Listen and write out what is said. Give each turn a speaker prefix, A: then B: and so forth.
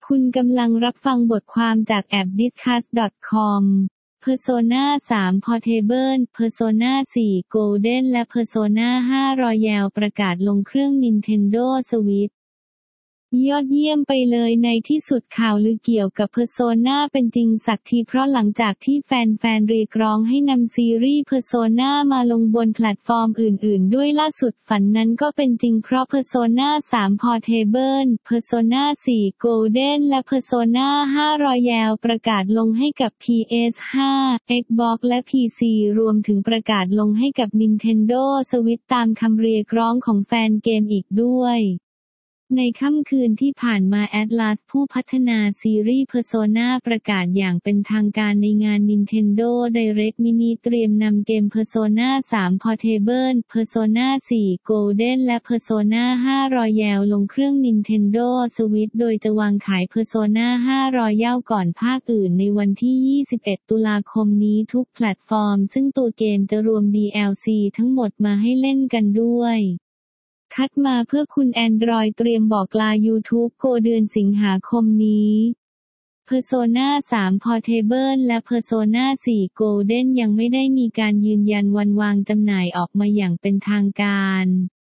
A: คุณกำลังรับฟังบทความจาก appdiscuss.com Persona 3 Portable Persona 4 Golden และ Persona 5 Royal ประกาศลงเครื่อง Nintendo Switchยอดเยี่ยมไปเลยในที่สุดข่าวลือเกี่ยวกับ Persona เป็นจริงสักทีเพราะหลังจากที่แฟนๆเรียกร้องให้นำซีรีส์ Persona มาลงบนแพลตฟอร์มอื่นๆด้วยล่าสุดฝันนั้นก็เป็นจริงเพราะ Persona 3 Portable Persona 4 Golden และ Persona 5 Royal ประกาศลงให้กับ PS5 Xbox และ PC รวมถึงประกาศลงให้กับ Nintendo Switch ตามคำเรียกร้องของแฟนเกมอีกด้วยในค่ำคืนที่ผ่านมา Atlus ผู้พัฒนาซีรีส์ Persona ประกาศอย่างเป็นทางการในงาน Nintendo Direct Mini เตรียมนำเกม Persona 3 Portable Persona 4 Golden และ Persona 5 Royal ลงเครื่อง Nintendo Switch โดยจะวางขาย Persona 5 Royal ก่อนภาคอื่นในวันที่ 21 ตุลาคมนี้ทุกแพลตฟอร์มซึ่งตัวเกมจะรวม DLC ทั้งหมดมาให้เล่นกันด้วยคัดมาเพื่อคุณ Android เตรียมบอกลา YouTube Go เดือนสิงหาคมนี้ Persona 3 Portable และ Persona 4 Golden ยังไม่ได้มีการยืนยันวันวางจำหน่ายออกมาอย่างเป็นทางการ